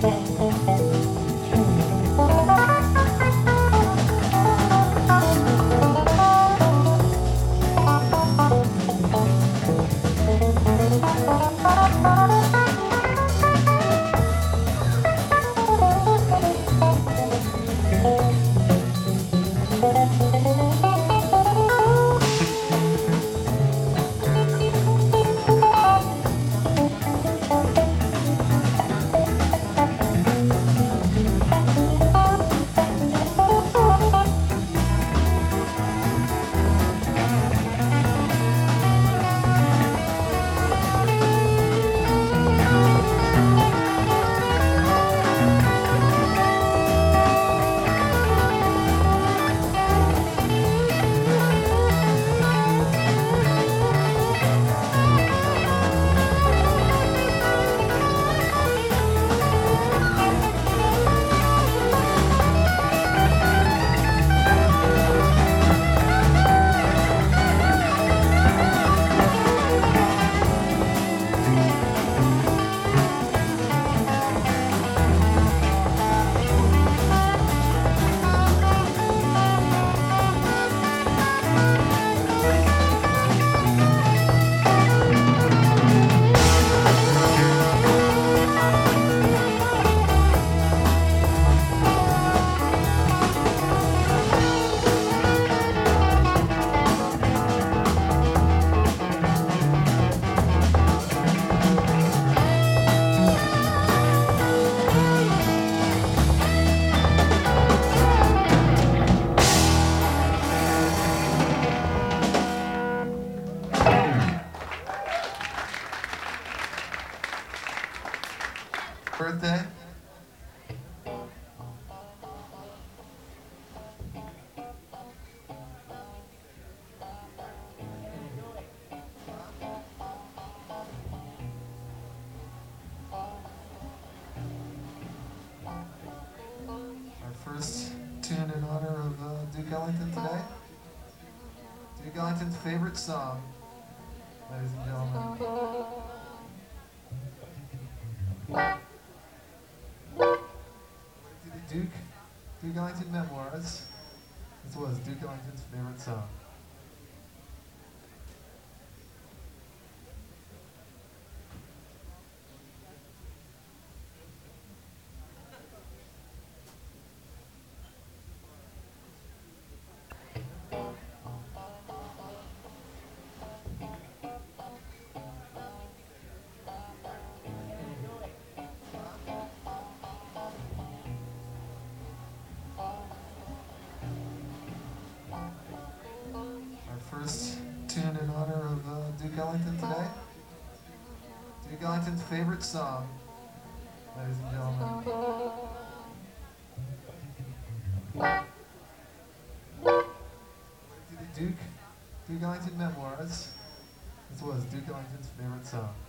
Birthday. Our first tune in honor of Duke Ellington today. Duke Ellington's favorite song, ladies and gentlemen. Duke Ellington Memoirs. This was Duke Ellington's favorite song. First tune in honor of Duke Ellington today. Duke Ellington's favorite song, ladies and gentlemen. Duke Ellington Memoirs. This was Duke Ellington's favorite song.